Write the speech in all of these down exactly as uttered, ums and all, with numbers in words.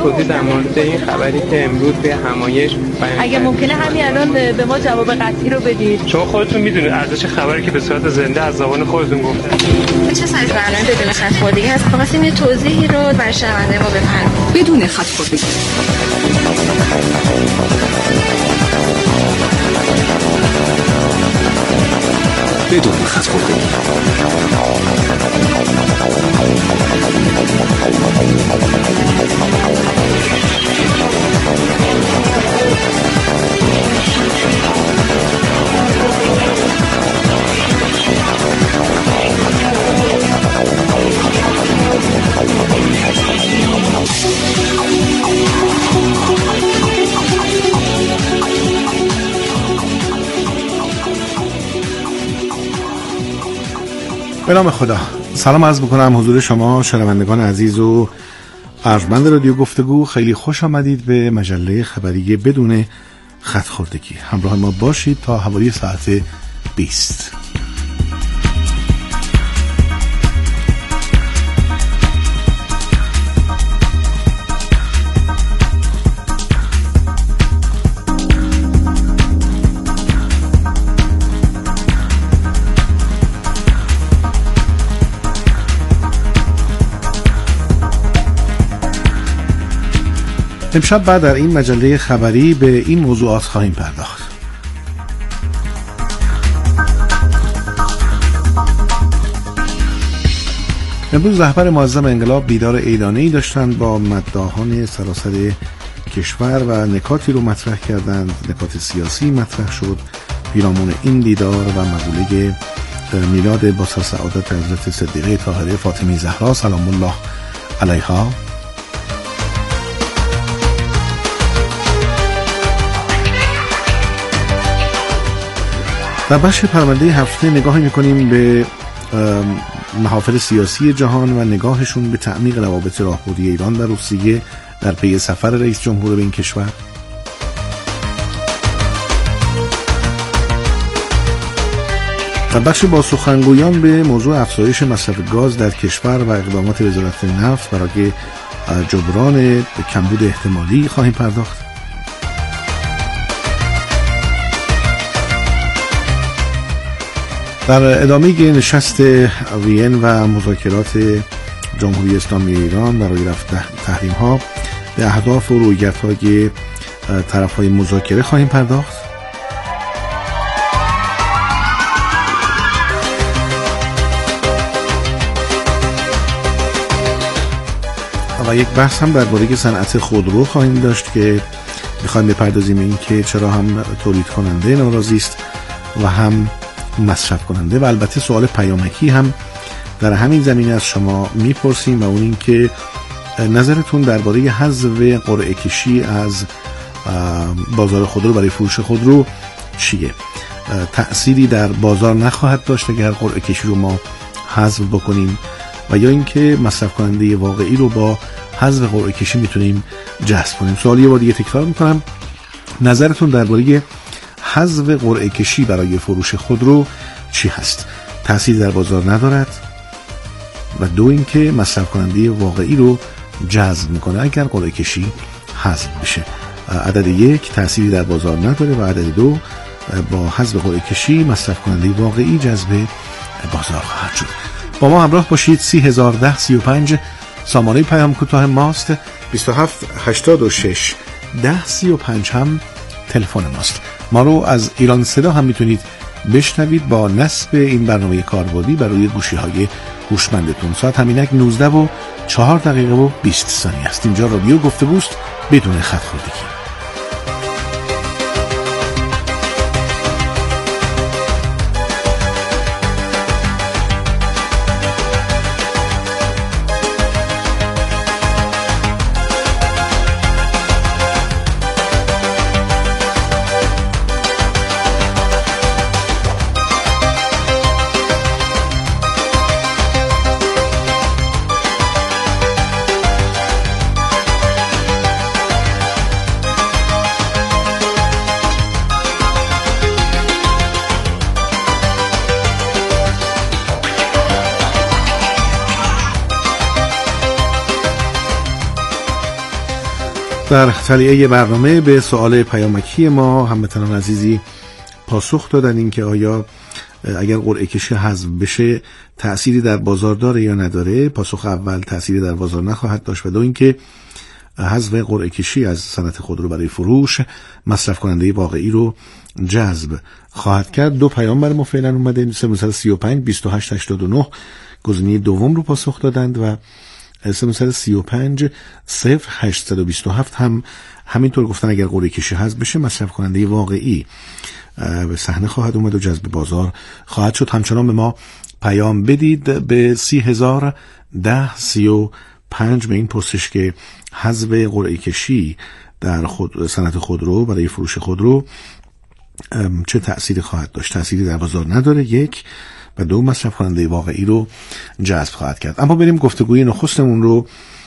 توضیح در مورد این خبری که امروز به همایش بیان اگه ممکنه همین الان به ما جواب قطعی رو بدید. شما خودتون میدونید ارزش خبری که به صورت زنده از زبان خودتون گفتن چه سایز برنامه بدون خط خوردگی هست؟ خواستیم یه توضیحی رو برای شنونده ما بفرمایید. بدون خط خوردگی. بدون خط خوردگی. به نام خدا. سلام عرض میکنم حضور شما شنوندگان عزیز و ارجمند رادیو گفتگو. خیلی خوش آمدید به مجله خبری بدون خط خوردگی. همراه ما باشید تا حوالی ساعت بیست. امشب بعد در این مجله خبری به این موضوعات خواهیم پرداخت. امروز رهبر معظم انقلاب دیدار عیدانه‌ای داشتند با مداحان سراسر کشور و نکاتی رو مطرح کردند. نکات سیاسی مطرح شد پیرامون این دیدار و مقوله میلاد با سعادت حضرت صدیقه طاهره فاطمی زهرا سلام الله علیها. در بخش پرونده هفته نگاهی میکنیم به محافل سیاسی جهان و نگاهشون به تعمیق روابط راهبردی ایران و روسیه در پی سفر رئیس جمهور به این کشور. در بخش با سخنگویان به موضوع افزایش مصرف گاز در کشور و اقدامات وزارت نفت برای جبران کمبود احتمالی خواهیم پرداخت. در ادامه نشست وین و مذاکرات جمهوری اسلامی ایران برای رفع تحریم ها به اهداف و رویت های طرف های مذاکره خواهیم پرداخت. و یک بحث هم درباره صنعت خودرو خواهیم داشت که میخوایم بپردازیم این که چرا هم تولید کننده ناراضی است و هم مصرف کننده و البته سوال پیامکی هم در همین زمینه از شما میپرسیم و اون این که نظرتون درباره حذف قرعه کشی از بازار خودرو برای فروش خودرو چیه؟ تأثیری در بازار نخواهد داشت اگر قرعه کشی رو ما حذف بکنیم و یا اینکه مصرف کننده واقعی رو با حذف قرعه کشی میتونیم جذب کنیم؟ سوال یه بار دیگه تکرار میکنم، نظرتون درباره حذف قرعه کشی برای فروش خودرو چی هست؟ تأثیر در بازار ندارد و دو اینکه مصرف کننده واقعی رو جذب میکنه اگر قرعه کشی حذف بشه. عدد یک تأثیری در بازار نداره و عدد دو با حذف قرعه کشی مصرف کننده واقعی جذب بازار خواهد شد. با ما همراه باشید. سی هزار ده سی و پنج سامانه پیام کوتاه ماست. بیست و هفت هشتاد و شش ده سی و پنج هم تلفن ماست. ما رو از ایران صدا هم میتونید بشنوید با نصب این برنامه کاربردی برای گوشی های هوشمندتون. ساعت همینک نوزده و چهار دقیقه و بیست ثانیه است. اینجا رادیو گفتگوست بدون خط خوردگی. در تلیه برنامه به سوال پیامکی ما هموطنان عزیزی پاسخ دادن این که آیا اگر قرعه کشی حذف بشه تأثیری در بازار داره یا نداره. پاسخ اول تأثیری در بازار نخواهد داشت و دو اینکه حذف قرعه کشی از صنعت خودرو برای فروش مصرف کننده واقعی رو جذب خواهد کرد. دو پیام برای ما فعلا اومده. صفر سه پنج بیست و هشت هشتاد و نه گزینه دوم رو پاسخ دادند و صفر سه پنج صفر هشت دو هفت هم همینطور گفتن اگر قرعه کشی حذف بشه مصرف کننده واقعی به صحنه خواهد اومد و جذب بازار خواهد شد. همچنان به ما پیام بدید به سی هزار ده سی و پنج به این پرسش که حذف قرعه کشی در خود صنعت خودرو برای فروش خودرو چه تأثیری خواهد داشت. تأثیری در بازار نداره یک، و دو مصرف کننده واقعی رو جذب خواهد کرد. اما بریم گفتگوی نخستمون رو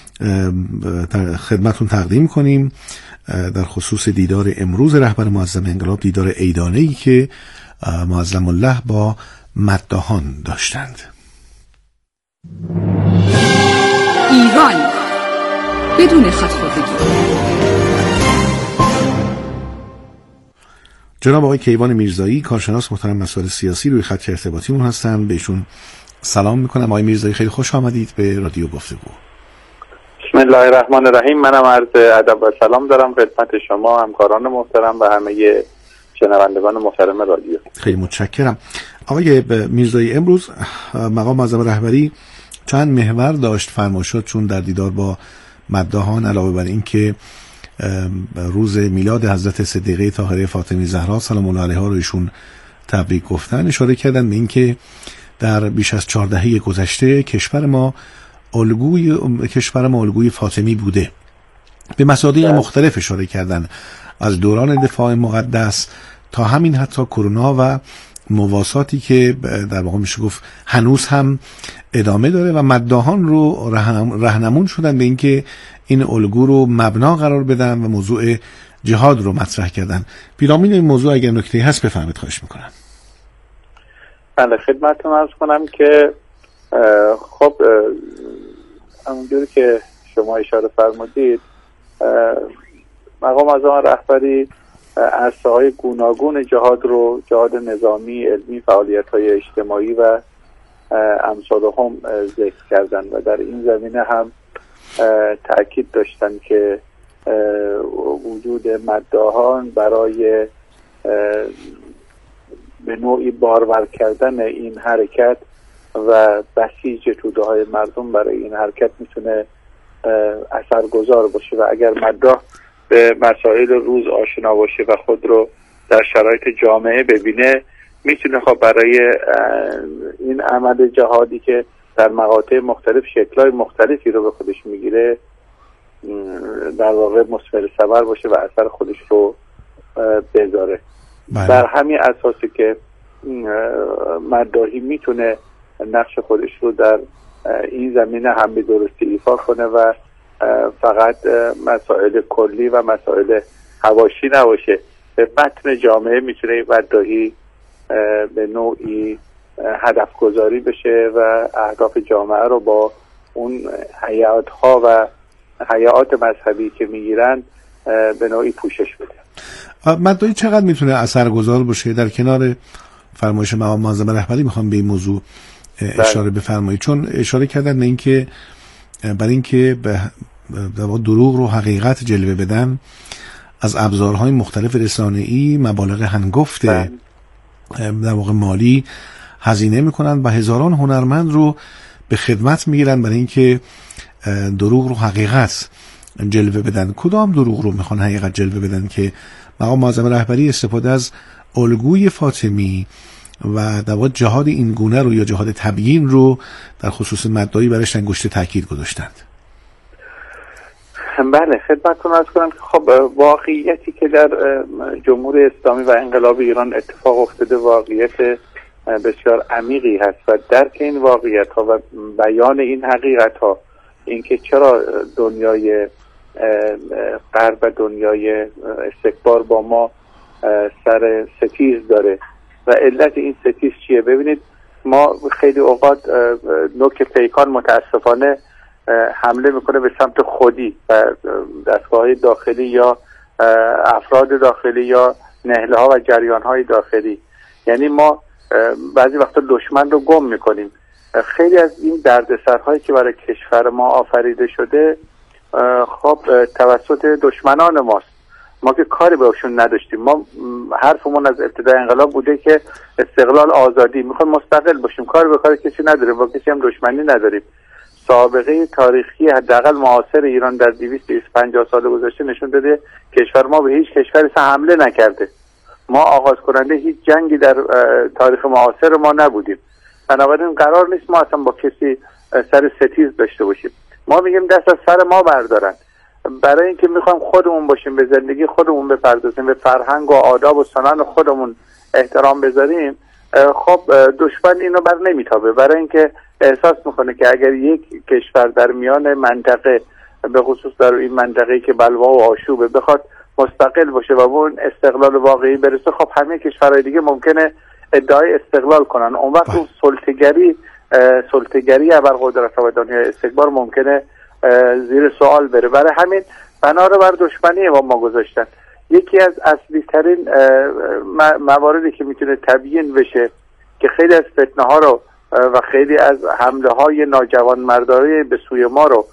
خدمتون تقدیم کنیم در خصوص دیدار امروز رهبر معظم انقلاب، دیدار عیدانه‌ای که معظم الله با مداحان داشتند. ایران بدون خودخواهی. جناب آقای کیوان میرزایی کارشناس محترم مسائل سیاسی روی خط ارتباطیمون هستن، بهشون سلام میکنم. آقای میرزایی خیلی خوش آمدید به رادیو گفتگو. بسم الله الرحمن الرحیم. منم عرض ادب و سلام دارم خدمت شما همکاران محترم و همه شنوندگان محترم رادیو. خیلی متشکرم. آقای میرزایی امروز مقام معظم رهبری چند محور داشت فرمایشات چون در دیدار با مداحان علاوه بر این که روز میلاد حضرت صدیقه طاهره فاطمی زهرا سلام الله علیها رو ایشون تبریک گفتن، اشاره کردن به این که در بیش از چهار دهه گذشته کشور ما الگوی کشور ما الگوی فاطمی بوده. به مصادیق مختلف اشاره کردن از دوران دفاع مقدس تا همین حتی کرونا و مواساتی که در واقع میشه گفت هنوز هم ادامه داره و مداحان رو راهنمون شدن به اینکه این الگو رو مبنا قرار بدن و موضوع جهاد رو مطرح کردن. پیرامون این موضوع اگر نکته‌ای هست بفرمایید خواهش میکنم. بله خدمتتون عرض کنم که خب همونجوری که شما اشاره فرمودید مقام معظم رهبری عرصه‌های گوناگون جهاد رو، جهاد نظامی، علمی، فعالیت‌های اجتماعی و امثال هم ذکر کردن و در این زمینه هم تأکید داشتن که وجود مداحان برای به نوعی بارور کردن این حرکت و بسیج توده های مردم برای این حرکت میتونه اثرگذار باشه و اگر مداح به مسائل روز آشنا باشه و خود رو در شرایط جامعه ببینه میتونه خب برای این عمل جهادی که در مقاطع مختلف شکل‌های مختلفی رو به خودش میگیره در واقع مثمر ثمر باشه و اثر خودش رو بذاره. بر همین اساسی که مداحی میتونه نقش خودش رو در این زمینه هم به درستی ایفا کنه و فقط مسائل کلی و مسائل حواشی نباشه، به متن جامعه میتونه مداحی به نوعی هدف گذاری بشه و اهداف جامعه رو با اون هیئات ها و هیئات مذهبی که میگیرن به نوعی پوشش بده. مداحی چقدر میتونه اثرگذار باشه؟ در کنار فرمایش مقام معظم رهبری میخوام به این موضوع اشاره بفرمایید، چون اشاره کردن به این که برای اینکه به دروغ رو حقیقت جلوه بدن از ابزارهای مختلف رسانه‌ای مبالغ هنگفت در واقع مالی هزینه میکنن و هزاران هنرمند رو به خدمت میگیرن برای اینکه دروغ رو حقیقت جلوه بدن. کدام دروغ رو میخوان حقیقت جلوه بدن که مقام معظم رهبری استفاده از الگوی فاطمی و در واقع جهاد این گونه رو یا جهاد تبیین رو در خصوص مداحی برش انگشت تاکید گذاشتند؟ بله خدمتتون عرض کنم که خب واقعیتی که در جمهوری اسلامی و انقلاب ایران اتفاق افتاده واقعیت بسیار عمیقی هست و درک این واقعیت ها و بیان این حقیقت ها، اینکه چرا دنیای غرب و دنیای استکبار با ما سر ستیز داره و علت این ستیز چیه. ببینید ما خیلی اوقات نوک پیکان متاسفانه حمله میکنه به سمت خودی و دستگاه‌های داخلی یا افراد داخلی یا نهله ها و جریان های داخلی. یعنی ما بعضی وقتا دشمن رو گم میکنیم. خیلی از این دردسرهایی که برای کشور ما آفریده شده خب توسط دشمنان ماست. ما که کاری بهشون نداشتیم. ما حرفمون از ابتدای انقلاب بوده که استقلال آزادی، میخوایم مستقل باشیم، کاری به کار کسی نداریم، با کسی هم دشمنی نداریم. سابقه تاریخی حداقل معاصر ایران در دویست تا پنجاه سال گذشته نشون داده کشور ما به هیچ کشوری حمله نکرده. ما آغاز کننده هیچ جنگی در تاریخ معاصر ما نبودیم. بنابراین قرار نیست ما اصلا با کسی سر ستیز داشته باشیم. ما میگیم دست از سر ما بردارن. برای اینکه میخوایم خودمون باشیم، به زندگی خودمون بپردازیم، به فرهنگ و آداب و سنن خودمون احترام بذاریم، خب دشمن اینو بر نمیتابه. برای اینکه احساس میکنه که اگر یک کشور در میان منطقه، به خصوص در این منطقه‌ای که بلوا و آشوبه، بخواد مستقل باشه و اون استقلال واقعی برسه، خب همه کشورهای دیگه ممکنه ادعای استقلال کنن. اون وقت اون سلطه‌گری سلطه‌گری ابرقدرت و دنیای استکبار ممکنه زیر سوال بره. برای همین بنا رو بر دشمنی با ما گذاشتن. یکی از اصلی ترین مواردی که میتونه تبیین بشه که خیلی از فتنه ها رو و خیلی از حمله های ناجوانمردانه به سوی ما رو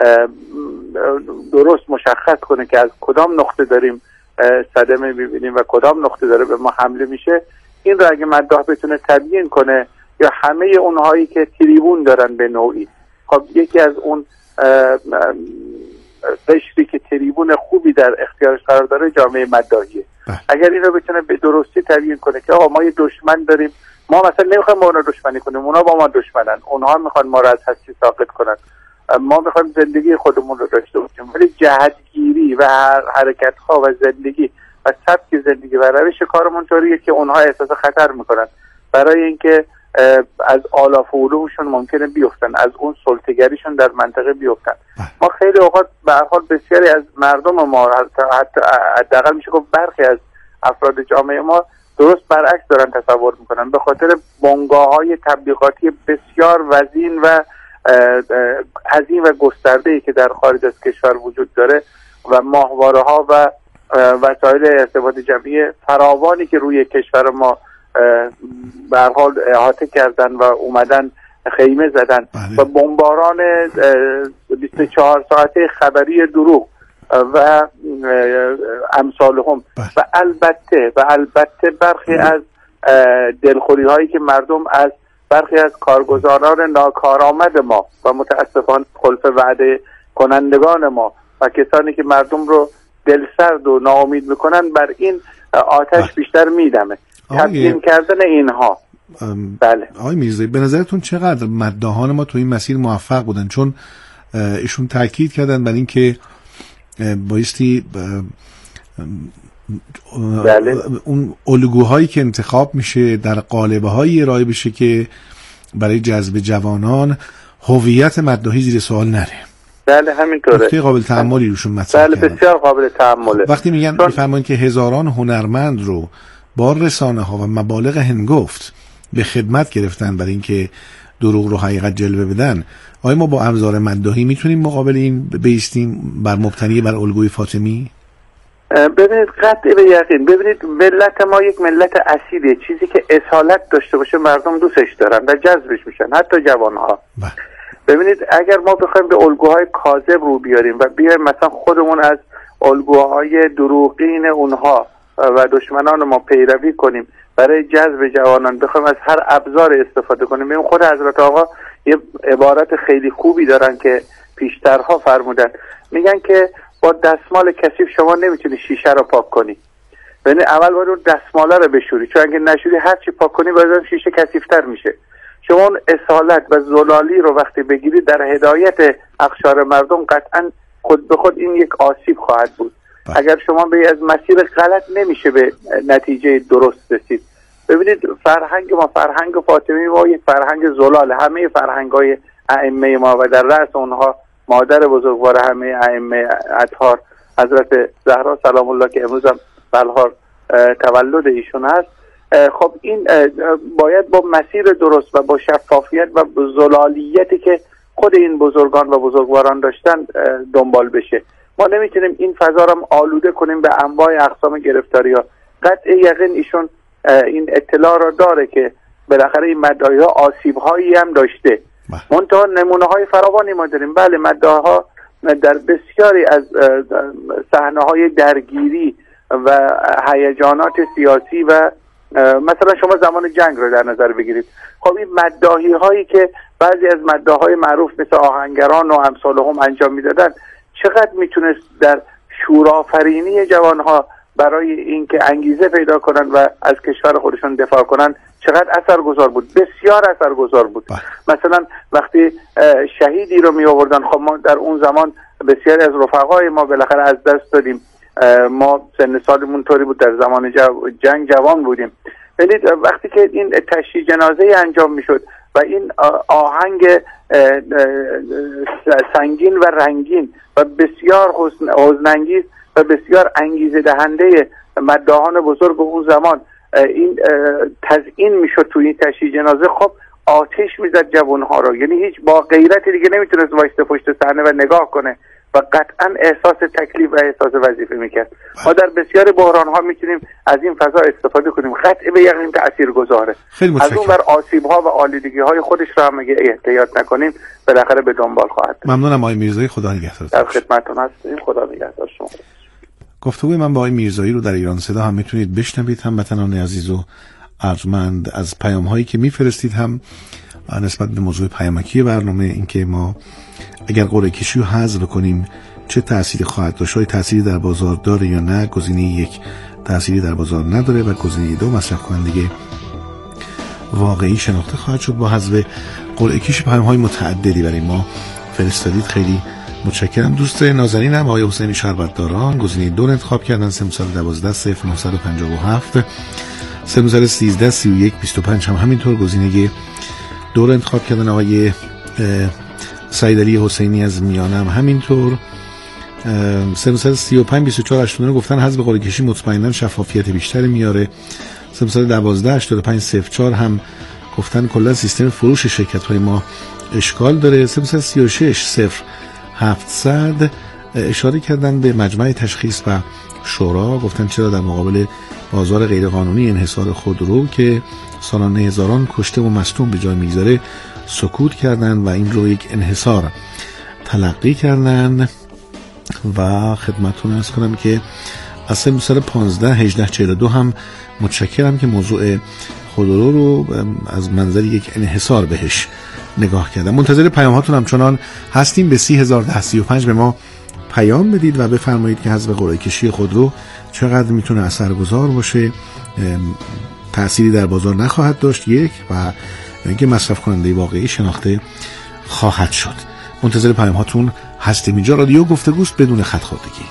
درست مشخص کنه که از کدام نقطه داریم صدمه میبینیم و کدام نقطه داره به ما حمله میشه، این رو اگه مداح بتونه تبیین کنه، یا همه اونهایی که تریبون دارن به نوعی، خب یکی از اون قشری که تریبون خوبی در اختیارش قرار داره جامعه مداحیه. اگر این رو بتونه به درستی تبیین کنه که آقا ما یه دشمن داریم، ما مثلا نمیخوایم با اونا دشمنی کنیم، اونا با ما دشمنن، اونها میخوان ما رو از هستی ساقط کنن، ما میخوایم زندگی خودمون رو داشته باشیم، ولی جهتگیری و حرکت ها و زندگی و سبک زندگی و روش کارمون طوریه که اونها احساس خطر میکنن برای اینکه از آلاف و علومشون ممکنه بیفتن، از اون سلطه‌گریشون در منطقه بیفتن. ما خیلی اوقات به هر حال بسیاری از مردم ما، حتی حداقل میشه گفت برخی از افراد جامعه ما درست برعکس دارن تصور میکنن، به خاطر بنگاه‌های تبلیغاتی بسیار وزین و عظیم و گسترده‌ای که در خارج از کشور وجود داره و ماهواره‌ها و وسایل ارتباط جمعی فراوانی که روی کشور ما به هر حال احاطه کردن و اومدن خیمه زدن و بمباران بیست و چهار ساعته خبری دروغ و امثالهم و البته و البته برخی از دلخوری هایی که مردم از برخی از کارگزاران ناکارآمد ما و متاسفانه خلف وعده کنندگان ما و کسانی که مردم رو دلسرد و ناامید میکنن، بر این آتش بیشتر میدمه. تبیین کردن اینها. بله آقای میرزایی، به نظرتون چقدر مداحان ما تو این مسیر موفق بودن؟ چون ایشون تاکید کردن بر این که بایستی بله. اون الگوهایی که انتخاب میشه در قالبه هایی ارائه بشه که برای جذب جوانان هویت مداحی زیر سوال نره. بله همینطوره. نکته قابل تأملی روشون مطرح بله کردن. بسیار قابل تأمله. وقتی میگن میفرماین که هزاران هنرمند رو با رسانه ها و مبالغ هنگفت به خدمت گرفتن برای اینکه دروغ رو حقیقت جلوه بدن، آیا ما با ابزار مداحی میتونیم مقابل این بیستیم بر مبتنی بر الگوی فاطمی؟ ببینید قطع به یقین، ببینید ملت ما یک ملت اصیله، چیزی که اصالت داشته باشه مردم دوستش دارن و جذبش میشن، حتی جوانها. ببینید اگر ما بخوایم به الگوهای کاذب رو بیاریم و بیایم مثلا خودمون از الگوهای دروغین اونها و دشمنان ما پیروی کنیم برای جذب جوانان، بخوایم از هر ابزار استفاده کنیم، ببین خود حضرت آقا یه عبارت خیلی خوبی دارن که پیشترها فرمودن، میگن که با دستمال کثیف شما نمیتونی شیشه رو پاک کنی. یعنی اول باید اون دستماله رو بشوری، چون اگه نشوری هر چی پاک کنی باید شیشه کثیف‌تر میشه. شما اون اصالت و زلالی رو وقتی بگیری در هدایت اقشار مردم، قطعا خود به خود این یک آسیب خواهد بود. بله. اگر شما به از مسیر غلط نمیشه به نتیجه درست رسید. ببینید فرهنگ ما، فرهنگ فاطمی ما یک فرهنگ زلال، همه فرهنگ‌های ائمه ما و در رأس اونها مادر بزرگوار همه ائمه اطهار حضرت زهرا سلام الله که امروز هم بلهار تولد ایشون هست. خب این باید با مسیر درست و با شفافیت و زلالیتی که خود این بزرگان و بزرگواران داشتن دنبال بشه. ما نمیتونیم این فضا رو آلوده کنیم به انواع اقسام گرفتاری ها. قطع یقین ایشون این اطلاع را داره که بالاخره این مدعی ها آسیب هایی هم داشته. منتها نمونه های فراوانی ما داریم. بله مدعی ها در بسیاری از صحنه های درگیری و هیجانات سیاسی و مثلا شما زمان جنگ رو در نظر بگیرید، خب این مداحی هایی که بعضی از مداح های معروف مثل آهنگران و امثال هم انجام میدادن چقدر میتونست در شورآفرینی جوان ها برای اینکه انگیزه پیدا کنن و از کشور خودشون دفاع کنن چقدر اثرگذار بود، بسیار اثرگذار بود. مثلا وقتی شهیدی رو می آوردن، خب ما در اون زمان بسیاری از رفقای ما بالاخره از دست دادیم، ما سن سالمون طوری بود در زمان جنگ جوان بودیم. ببینید وقتی که این تشییع جنازه انجام میشد و این آهنگ سنگین و رنگین و بسیار حزن‌انگیز و بسیار انگیزه دهنده مداحان بزرگ اون زمان این تزیین میشد تو این تشییع جنازه، خب آتش میزد جوانها رو، یعنی هیچ با غیرتی دیگه نمیتونست وایسته پشت صحنه و نگاه کنه و قطعا احساس تکلیف و احساس وظیفه میکرد. ما در بسیاری بحران ها میتونیم از این فضا استفاده کنیم، قطع به یقین تاثیرگذاره. از اون بر آسیب ها و آلودگی های خودش رو هم اگه احتیاط نکنیم بالاخره به دنبال خواهد. ممنونم آقای میرزایی، خدا نگهدار. در خدمتتون هستیم، خدا نگهدار شما. گفتگوی من با آقای میرزایی رو در ایران صدا هم میتونید بشنوید، هموطنان عزیز و ارجمند، از پیام هایی که میفرستید هم نسبت به موضوع پیامکی برنامه، اینکه ما اگر قرعه کشی رو حذف کنیم چه تأثیری خواهد داشت، آیا تأثیری در بازار داره یا نه. گزینه یک تأثیری در بازار نداره و گزینه دو مصرف کننده واقعی شناخته خواهد شد با حذف قرعه کشی. پیام های متعددی برای ما فرستادید، خیلی متشکرم. دوست نازنینم آقای حسین شربتداران گزینه دو انتخاب کردن، سه دوازده صفر نه پنج هفت سه سیزده سی و یک بیست و پنج هم همینطور گزینه دو رو انتخاب کردن. آقای سعید علی حسینی از میانم همینطور سه سی و پنج بیست و چهار هشتاد و نه گفتن حذف قرعه کشی مطمئنا شفافیت بیشتری میاره. سه دوازده هشتاد و پنج صفر چهار هم گفتن کلا سیستم فروش شرکت های ما اشکال داره. سه سی و شش صفر هفتصد اشاره کردن به مجمع تشخیص و شورا، گفتن چرا در مقابل بازار غیرقانونی انحصار خودرو که سالانه هزاران کشته و مصدوم به جای میگذاره سکوت کردن و این رو یک انحصار تلقی کردن. و خدمتتون عرض کنم که از سه پانزده هجده چهل و دو هم متشکرم که موضوع خودرو رو از منظر یک انحصار بهش نگاه کردم. منتظر پیام هاتون همچنان هستیم. به سی هزار ده سی و پنج به ما پیام بدید و بفرمایید که حذف قرعه کشی خودرو چقدر میتونه اثرگذار باشه، تأثیری در بازار نخواهد داشت، یک، و اینکه مصرف کننده واقعی شناخته خواهد شد. منتظر پیام هاتون هستیم. اینجا رادیو گفتگوست بدون خط خودگی.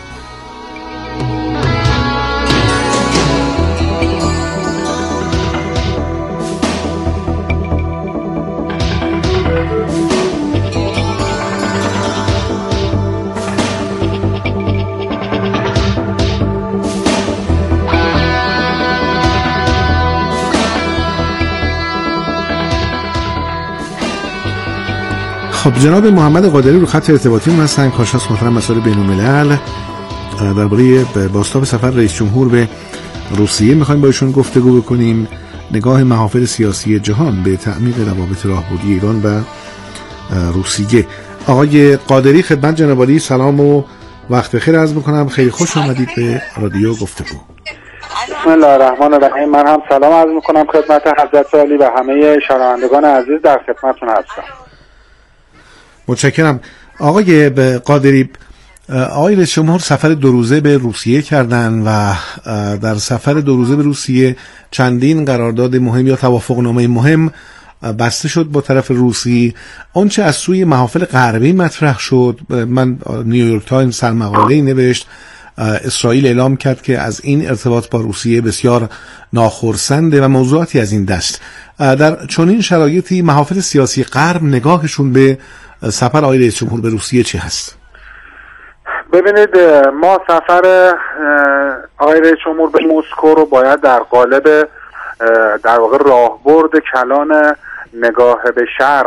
خب جناب محمد قادری رو خط ارتباطی هستن، کارشناس محترم مسائل بین‌الملل، درباره بازتاب سفر رئیس جمهور به روسیه میخوایم با ایشون گفتگو بکنیم. نگاه محافل سیاسی جهان به تعمیق روابط راهبردی ایران و روسیه. آقای قادری خدمت جناب عالی سلام و وقت بخیر عرض میکنم. خیلی خوش آمدید به رادیو گفتگو. بسم الله الرحمن الرحیم. من هم سلام عرض میکنم خدمت حضرت عالی و همه شنوندگان عزیز، در خدمتتون هستم. متشکرم. آقای قادری، آقای رئیس جمهور سفر دو روزه به روسیه کردن و در سفر دو روزه به روسیه چندین قرارداد مهم یا توافقنامه مهم بسته شد با طرف روسی. آنچه از سوی محافل غربی مطرح شد، من نیویورک تایمز سرمقاله‌ای نوشت، اسرائیل اعلام کرد که از این ارتباط با روسیه بسیار ناخرسنده و موضوعاتی از این دست. در چنین شرایطی محافل سیاسی غرب نگاهشون به سفر آقای رئیس جمهور به روسیه چی هست؟ ببینید، ما سفر آقای رئیس جمهور به مسکو رو باید در قالب در واقع راهبرد کلان نگاه به شرق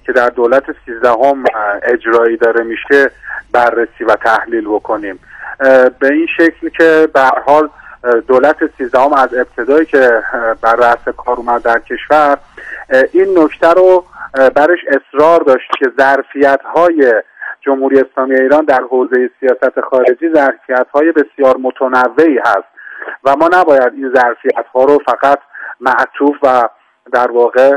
که در دولت سیزدهم اجرایی داره میشه بررسی و تحلیل بکنیم. به این شکل که به هر حال دولت سیزدهم از ابتدایی که بر رأس کار اومد در کشور این نکته رو برش اصرار داشت که ظرفیت‌های جمهوری اسلامی ایران در حوزه سیاست خارجی ظرفیت‌های بسیار متنوعی هست و ما نباید این ظرفیت‌ها رو فقط معطوف و در واقع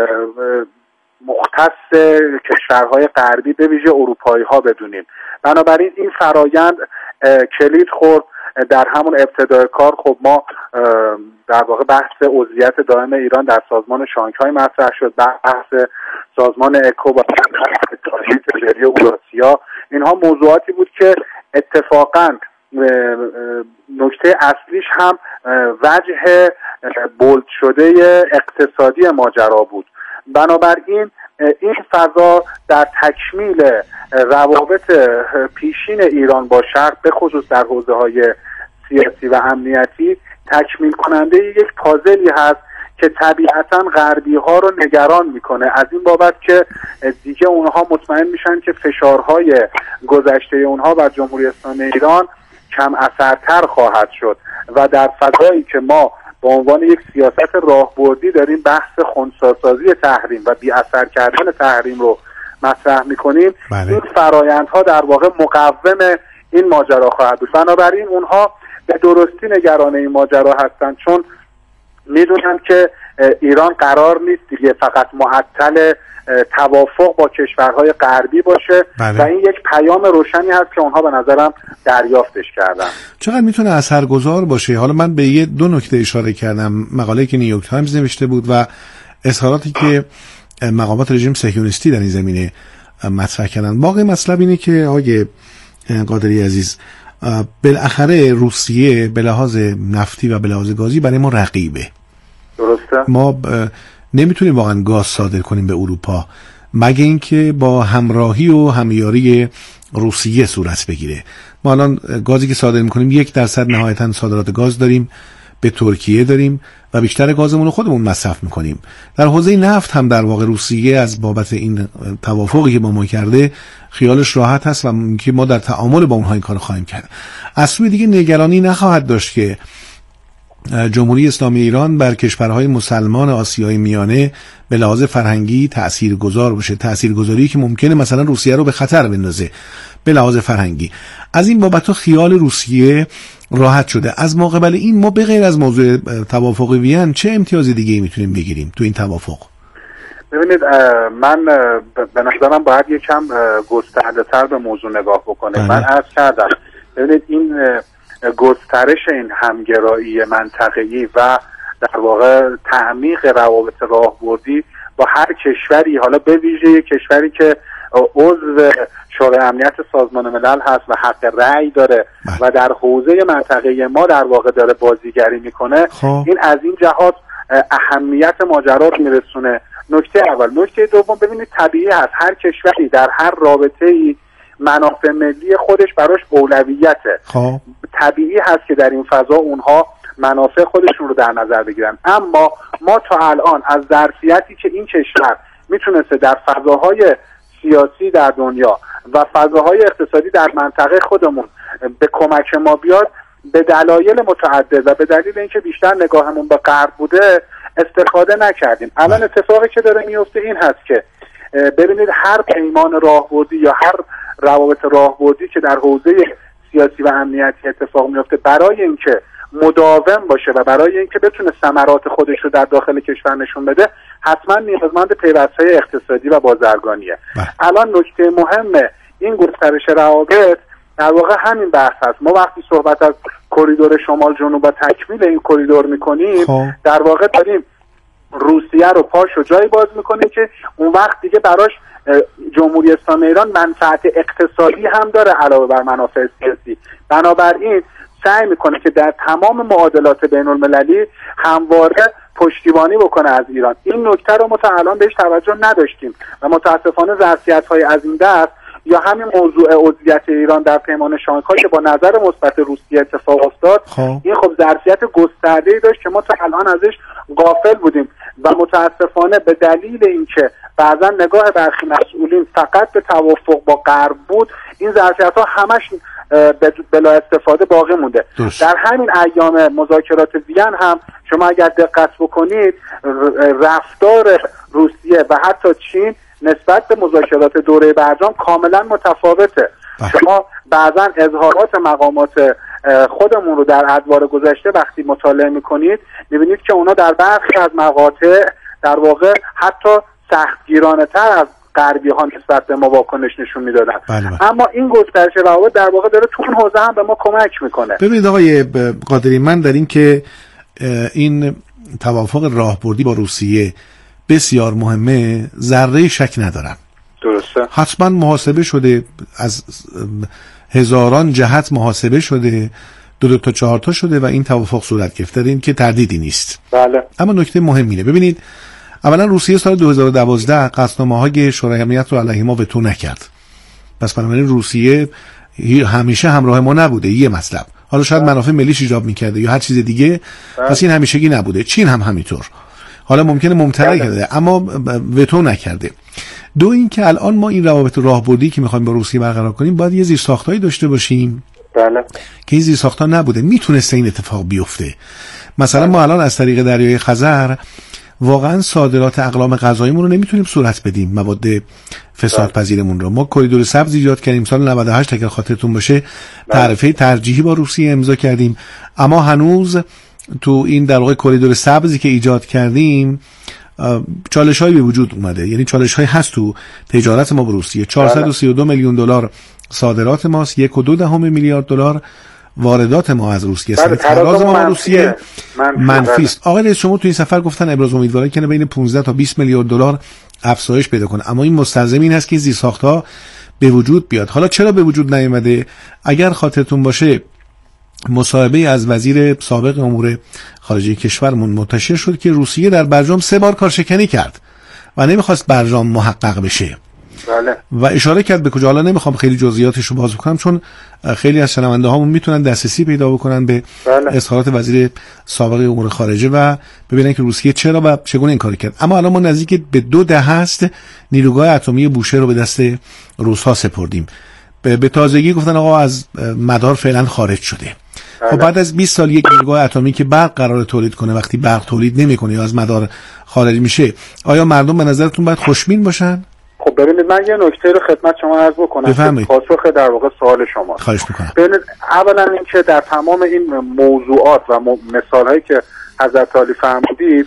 مختص کشورهای غربی به ویژه اروپایی ها بدونیم. بنابراین این فرایند کلید خورد در همون ابتدای کار. خب ما در واقع بحث عضویت دائم ایران در سازمان شانگهای مطرح شد، بحث سازمان اکو و تجاری اوراسیا. اینها موضوعاتی بود که اتفاقاً نکته اصلیش هم وجه بولد شده اقتصادی ماجرا بود. بنابراین این فضا در تکمیل روابط پیشین ایران با شرق به خصوص در حوزه‌های سیاسی و امنیتی تکمیل کننده یک پازلی هست که طبیعتاً غربی ها رو نگران میکنه، از این بابت که دیگه اونها مطمئن میشن که فشارهای گذشته اونها بر جمهوری اسلامی ایران کم اثرتر خواهد شد و در فضایی که ما به عنوان یک سیاست راهبردی داریم بحث خنثی‌سازی تحریم و بی اثر کردن تحریم رو مطرح میکنیم، بله. این فرایندها در واقع مقوم این ماجرا خواهد بود. بنابراین اونها به درستی نگران این ماجرا هستند، چون میدونن که ایران قرار نیست دیگه فقط معطل توافق با کشورهای غربی باشه، بله. و این یک پیام روشنی هست که اونها به نظرم دریافتش کردن. چقدر میتونه اثرگذار باشه؟ حالا من به یه دو نکته اشاره کردم، مقاله‌ای که نیویورک تایمز نوشته بود و اظهاراتی که مقامات رژیم صهیونیستی در این زمینه مطرح کردن. باقی مطلب اینه که آقای قادری عزیز، بالاخره روسیه به لحاظ نفتی و به لحاظ گازی برای ما رقیبه. درسته؟ ما نمیتونیم واقعا گاز صادر کنیم به اروپا مگه اینکه با همراهی و همیاری روسیه صورت بگیره. ما الان گازی که صادر میکنیم یک درصد نهایتا صادرات گاز داریم، به ترکیه داریم و بیشتر گازمون رو خودمون مصرف میکنیم. در حوزه نفت هم در واقع روسیه از بابت این توافقی که با ما کرده خیالش راحت هست و که ما در تعامل با اونها این کار خواهیم کرد. از سوی دیگه نگرانی نخواهد داشت که جمهوری اسلامی ایران بر کشورهای مسلمان آسیای میانه به لحاظ فرهنگی تاثیرگذار باشه، تاثیرگذاری که ممکنه مثلا روسیه رو به خطر بندازه به لحاظ فرهنگی. از این بابت خیال روسیه راحت شده. از مقابل این ما به غیر از موضوع توافق وین چه امتیاز دیگه میتونیم بگیریم تو این توافق؟ ببینید، من به نظرم باید یکم گسترده‌تر به موضوع نگاه بکنه. من عرض کردم ببینید این گسترش این همگرایی منطقه‌ای و در واقع تعمیق روابط راهبردی با هر کشوری، حالا به ویژه کشوری که عضو شورای امنیت سازمان ملل هست و حق رأی داره و در حوزه منطقه ما در واقع داره بازیگری میکنه، این از این جهات اهمیت ماجرا رو میرسونه. نکته اول. نکته دوم، ببینید طبیعی هست هر کشوری در هر رابطه‌ای منافع ملی خودش براش اولویته. خب طبیعی هست که در این فضا اونها منافع خودشون رو در نظر بگیرن، اما ما تا الان از ظرفیتی که این کشور میتونسته در فضاهای سیاسی در دنیا و فضاهای اقتصادی در منطقه خودمون به کمک ما بیاد به دلایل متعدد و به دلیل اینکه بیشتر نگاهمون به غرب بوده استفاده نکردیم. الان اتفاقی که داره میفته این هست که ببینید هر پیمان راهبردی یا هر روابط راهبردی که در حوزه سیاسی و امنیتی اتفاق میفته برای اینکه مداوم باشه و برای اینکه بتونه ثمرات خودش رو در داخل کشور نشون بده حتما نیازمند پیوست‌های اقتصادی و بازرگانیه. الان نکته مهم این گسترش روابط در واقع همین بحث هست. ما وقتی صحبت از کریدور شمال جنوب و تکمیل این کریدور میکنیم خواه. در واقع داریم روسیه رو پاش و جایی باز میکنه که اون وقت دیگه براش جمهوری اسلامی ایران منفعت اقتصادی هم داره علاوه بر منافع سیاسی. بنابراین سعی میکنه که در تمام معادلات بین المللی همواره پشتیبانی بکنه از ایران. این نکته رو ما تا الان بهش توجه نداشتیم و متاسفانه ظرفیت‌های از این دست یا همین موضوع عضویت ایران در پیمان شانگهای که با نظر مثبت روسیه اتفاق افتاد، خب. این خب ظرفیت گسترده‌ای داشت که ما تا الان ازش غافل بودیم و متاسفانه به دلیل اینکه بعضا نگاه برخی مسئولین فقط به توافق با غرب بود، این ظرفیت‌ها همش بلا استفاده باقی مونده. دوست. در همین ایام مذاکرات وین هم شما اگر دقت بکنید رفتار روسیه و حتی چین نسبت به مذاکرات دوره برجام کاملا متفاوته. بله. شما بعضا اظهارات مقامات خودمون رو در ادوار گذشته وقتی مطالعه میکنید میبینید که اونا در برخی از مقاطع در واقع حتی سختگیرانه تر از غربی ها نسبت به ما واکنش نشون میدادن. بله بله. اما این گسترش روابط در واقع داره تو اون حوزه هم به ما کمک میکنه. ببینید آقای قادری، من در این که این توافق راهبردی با روسیه بسیار مهمه ذره شک ندارم. درسته. حتما محاسبه شده، از هزاران جهت محاسبه شده، دو دو تا چهار تا شده و این توافق صورت گرفته، این که تردیدی نیست. بله. اما نکته مهمینه، ببینید اولا روسیه سال دو هزار و دوازده قطعنامه‌های شورای امنیت رو علیه ما وتو نکرد. پس بنابراین روسیه همیشه همراه ما نبوده، یه مطلب. حالا شاید منافع ملیش ایجاب می‌کرده یا هر چیز دیگه، پس این همیشگی نبوده. چین هم همینطور. حالا ممکنه ممتنع کرده اما وتو نکرده. دو این که الان ما این روابط راهبردی که می‌خوایم با روسیه برقرار کنیم باید یه زیرساختایی داشته باشیم. بله. که این زیرساخت‌ها نبوده، میتونسته این اتفاق بیفته. مثلا ما الان از طریق دریای خزر واقعا صادرات اقلام غذاییمون رو نمیتونیم صورت بدیم، مواد فساد پذیرمون رو. ما کریدور سبز ایجاد کردیم سال نود و هشت اگر خاطرتون باشه، تعرفه ترجیحی با روسیه امضا کردیم، اما هنوز تو این در واقع کریدور سبزی که ایجاد کردیم چالش‌هایی به وجود اومده. یعنی چالش‌هایی هست تو تجارت ما با روسیه. چهارصد و سی و دو میلیون دلار صادرات ماست، یک و دو دهم میلیارد دلار واردات ما از روسیه است. تراز ما با روسیه منفی است. آقای رئیس شما تو این سفر گفتن ابراز امیدواری کنه بین پانزده تا بیست میلیارد دلار افزایش پیدا کنه، اما این مستلزم این است که زیرساخت‌ها به وجود بیاد. حالا چرا به وجود نیامده؟ اگر خاطرتون باشه مصاحبه از وزیر سابق امور خارجه کشورمون منتشر شد که روسیه در برجام سه بار کارشکنی کرد و نمیخواست برجام محقق بشه. بله. و اشاره کرد به کجا. حالا نمیخوام خیلی جزئیاتش رو باز بکنم چون خیلی از شنونده هامون میتونن دسترسی پیدا بکنن به بله. اظهارات وزیر سابق امور خارجه و ببینن که روسیه چرا و چگونه این کار کرد. اما الان ما نزدیک به دو دهه است نیروگاه اتمی بوشهر رو به دست روس‌ها سپردیم. به تازگی گفتن آقا از مدار فعلا خارج شده. خب بعد از بیست سال یک نیروگاه اتمی که برق قرار تولید کنه وقتی برق تولید نمیکنه یا از مدار خارج میشه، آیا مردم به نظرتون باید خوشبین باشن؟ خب ببینید من یه نکته رو خدمت شما عرض بکنم. پاسخ در واقع سوال شما. خواهش میکنم. ببینید اولا اینکه در تمام این موضوعات و مثالهایی که حضرت عالی فرمودید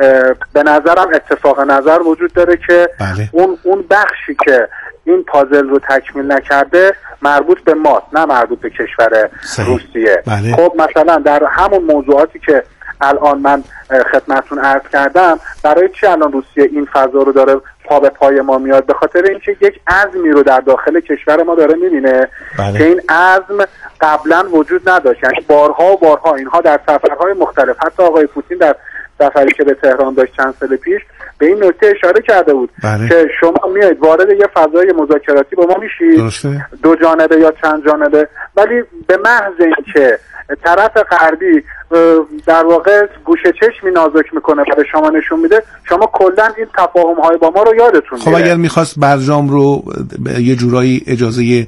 به نظرم اتفاق نظر وجود داره که بله. اون اون بخشی که این پازل رو تکمیل نکرده مربوط به ماست، نه مربوط به کشور صحیح. روسیه. بله. خب مثلا در همون موضوعاتی که الان من خدمتتون عرض کردم، برای چی الان روسیه این فضا رو داره پا به پای ما میاد؟ به خاطر اینکه یک عزمی رو در داخل کشور ما داره میبینه بله. که این عزم قبلا وجود نداشت. یعنی بارها و بارها اینها در سفرهای مختلف، حتی آقای پوتین در سفری که به تهران داشت چند سال پیش به این نکته اشاره کرده بود بله. که شما میایید وارد یه فضای مذاکراتی با ما میشید، دو جانبه یا چند جانبه، ولی به محض اینکه طرف غربی در واقع گوشه چشمی نازک میکنه و به شما نشون میده، شما کلا این تفاهم های با ما رو یادتون میره. خب اگر میخواست برجام رو یه جورایی اجازه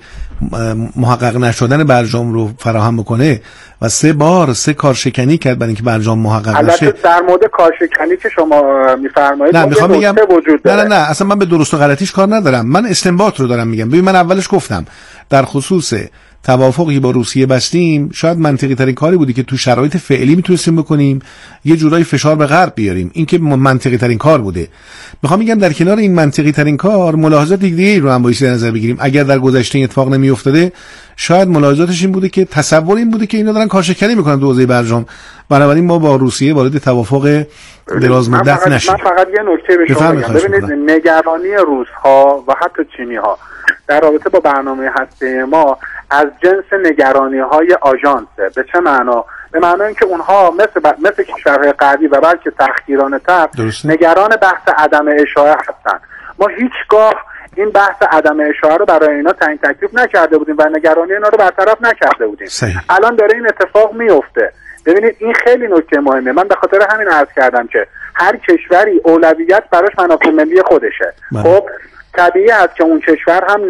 محقق نشدن برجام رو فراهم بکنه و سه بار سه کارشکنی کرد برای اینکه برجام محقق نشه. البته در مورد کارشکنی که شما میفرمایید نه میخوام بگم وجود نه نه نه اصلا من به درست و غلطیش کار ندارم، من استنباط رو دارم میگم. ببین من اولش گفتم در خصوص توافقی با روسیه بستیم شاید منطقی ترین کاری بودی که تو شرایط فعلی میتونستیم بکنیم، یه جورایی فشار به غرب بیاریم. این که منطقی ترین کار بوده. میخوام میگم در کنار این منطقی ترین کار ملاحظات دیگه رو هم باید در نظر بگیریم. اگر در گذشته این اتفاق نمی افتاده شاید ملاحظاتش این بوده که تصور این بوده که اینا دارن کارشکنی میکنن تو حوزه برجام، بنابراین ما با روسیه وارد توافق دراز مدت نشیم. من فقط یه نکته به شما بگم. ببینید نگرانی روس‌ها و حتی چینی‌ها در رابطه با برنامه هسته ما از جنس نگرانی‌های آژانسه. به چه معنا؟ به معنی اینکه اونها مثل ب... مثل کشورهای غربی و بلکه تحقیرانه‌تر نگران بحث عدم اشاعه هستن. ما هیچگاه این بحث عدم اشاعه رو برای اینا تعیین تکلیف نکرده بودیم و نگرانی اینا رو برطرف نکرده بودیم. صحیح. الان داره این اتفاق میفته. ببینید این خیلی نکته مهمه. من به خاطر همین عرض کردم که هر کشوری اولویت براش منافع ملی خودشه. من. خب طبیعی است که اون کشور هم